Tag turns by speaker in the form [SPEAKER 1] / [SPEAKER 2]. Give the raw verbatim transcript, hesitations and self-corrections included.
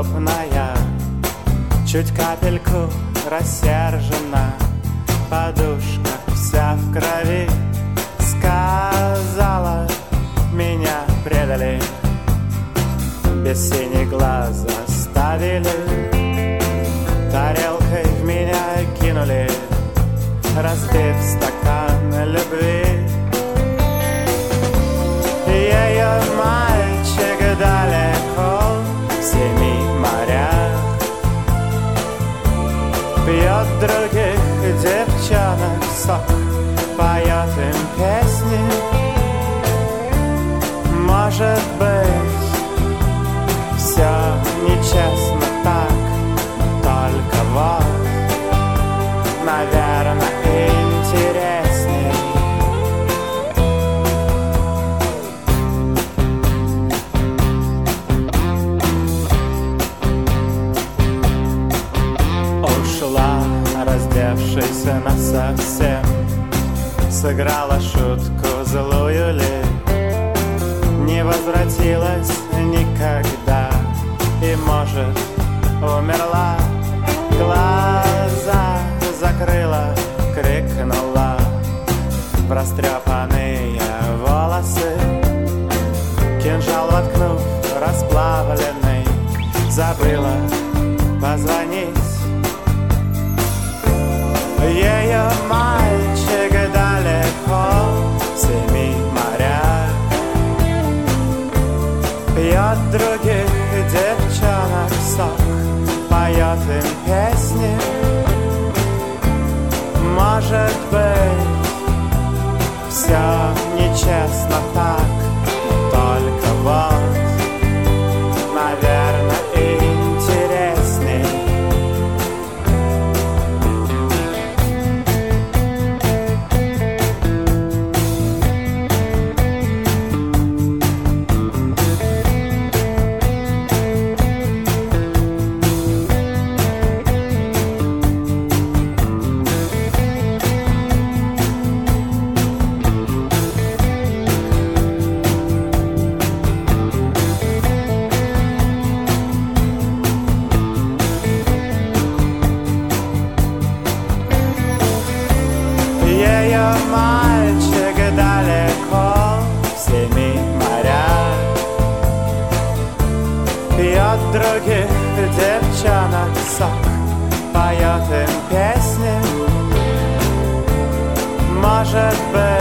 [SPEAKER 1] допотопная, чуть капельку рассержена, подушка вся в крови. Сказала, меня предали, без синих глаз оставили, тарелкой в меня кинули, разбив стакан любви. Ее мальчик далеко в семи морях пьет других девчонок сок, поет им песни. Может быть, все нечестно так, только вот, наверное, интересней. Ушла, раздевшись насовсем, сыграла шутку злую ли, не возвратилась никогда и, может, умерла. Глаза закрыла, крикнула в растрепанные волосы, кинжал воткнув расплавленный, забыла позвонить. Ее мальчик далеко в семи морях пьет других девчонок сок, поет им песни. Может быть, все нечестно так, только вот, наверное, интересней. Ее мальчик далеко в семи морях пьет других девчонок сок, поет им песни. Может быть,